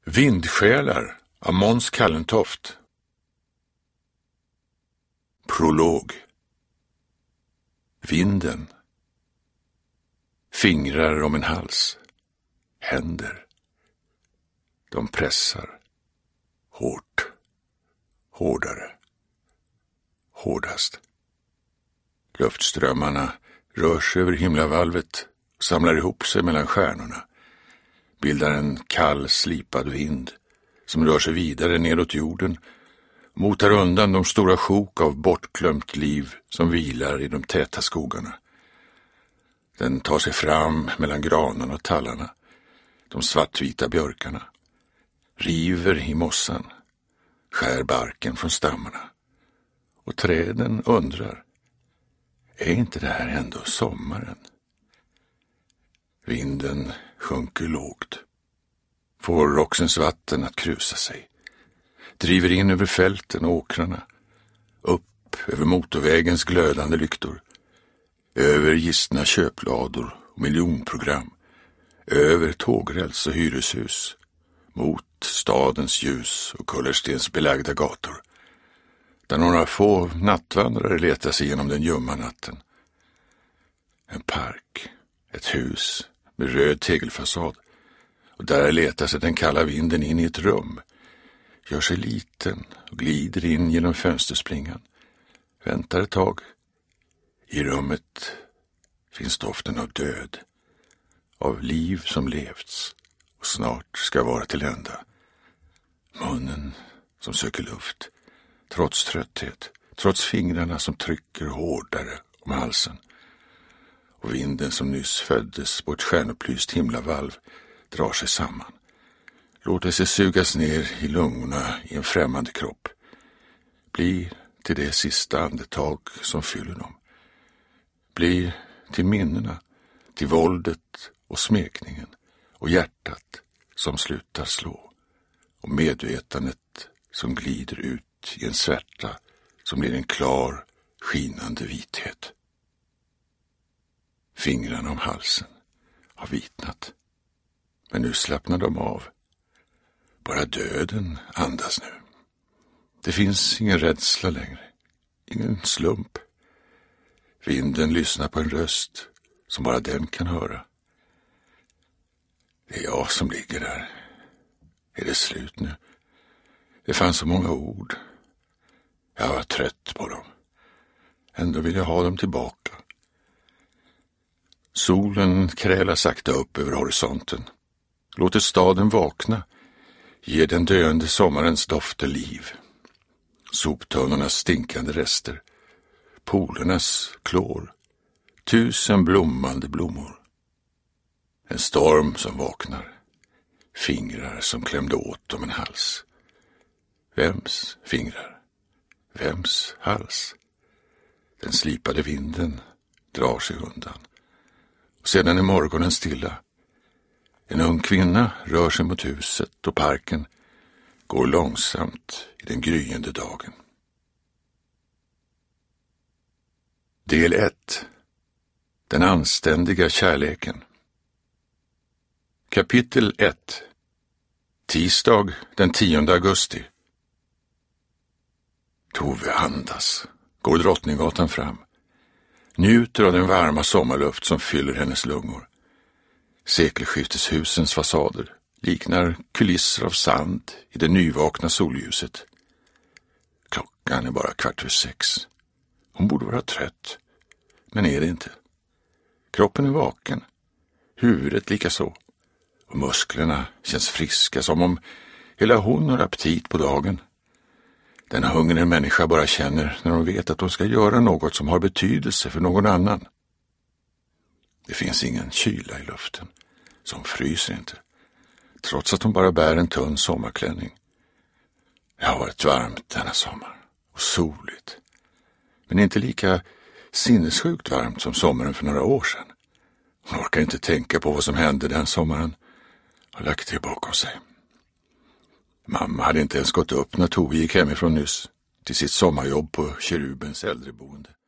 Vindsjälar av Måns Kallentoft. Prolog. Vinden. Fingrar om en hals. Händer. De pressar. Hårt. Hårdare. Hårdast. Luftströmmarna rör sig över himlavalvet och samlar ihop sig mellan stjärnorna. Bildar en kall, slipad vind som rör sig vidare nedåt jorden, motar undan de stora sjok av bortglömt liv som vilar i de täta skogarna. Den tar sig fram mellan granarna och tallarna, de svartvita björkarna, river i mossan, skär barken från stammarna. Och träden undrar, är inte det här ändå sommaren? Vinden sjunker lågt, får Roxens vatten att krusa sig, driver in över fälten och åkrarna, upp över motorvägens glödande lyktor, över gistna köplador och miljonprogram, över tågräls och hyreshus, mot stadens ljus och kullerstens belagda gator, där några få nattvandrare letar sig genom den ljumma natten. En park, ett hus med röd tegelfasad, och där letar sig den kalla vinden in i ett rum, gör sig liten och glider in genom fönsterspringan, väntar ett tag. I rummet finns doften av död, av liv som levts och snart ska vara till ända. Munnen som söker luft, trots trötthet, trots fingrarna som trycker hårdare om halsen. Och vinden som nyss föddes på ett stjärnupplyst himlavalv drar sig samman, låter sig sugas ner i lungorna i en främmande kropp, blir till det sista andetag som fyller dem, blir till minnena, till våldet och smekningen och hjärtat som slutar slå och medvetandet som glider ut i en svärta som blir en klar, skinande vithet. Fingrarna om halsen har vitnat, men nu slappnar de av. Bara döden andas nu. Det finns ingen rädsla längre, ingen slump. Vinden lyssnar på en röst som bara den kan höra. Det är jag som ligger där. Är det slut nu? Det fanns så många ord. Jag var trött på dem. Ändå vill jag ha dem tillbaka. Solen krälar sakta upp över horisonten. Låter staden vakna. Ger den döende sommarens dofter liv. Soptunnornas stinkande rester. Polernas klor. 1000 blommande blommor. En storm som vaknar. Fingrar som klämde åt om en hals. Vems fingrar? Vems hals? Den slipade vinden drar sig undan. Och sedan är morgonen stilla. En ung kvinna rör sig mot huset och parken, går långsamt i den gryende dagen. Del 1. Den anständiga kärleken. Kapitel 1. Tisdag den 10 augusti. Tove andas, går Drottninggatan fram. Njuter av den varma sommarluft som fyller hennes lungor. Sekelskifteshusens fasader liknar kulisser av sand i det nyvakna solljuset. Klockan är bara 5:15. Hon borde vara trött, men är det inte. Kroppen är vaken, huvudet likaså, och musklerna känns friska som om hela hon har aptit på dagen. Den hunger en människa bara känner när hon vet att hon ska göra något som har betydelse för någon annan. Det finns ingen kyla i luften, som fryser inte, trots att hon bara bär en tunn sommarklänning. Det har varit varmt denna sommar, och soligt, men inte lika sinnessjukt varmt som sommaren för några år sedan. Hon orkar inte tänka på vad som hände den sommaren och lagt det bakom sig. Mamma hade inte ens gått upp när Tove gick hemifrån nyss till sitt sommarjobb på Kerubens äldreboende.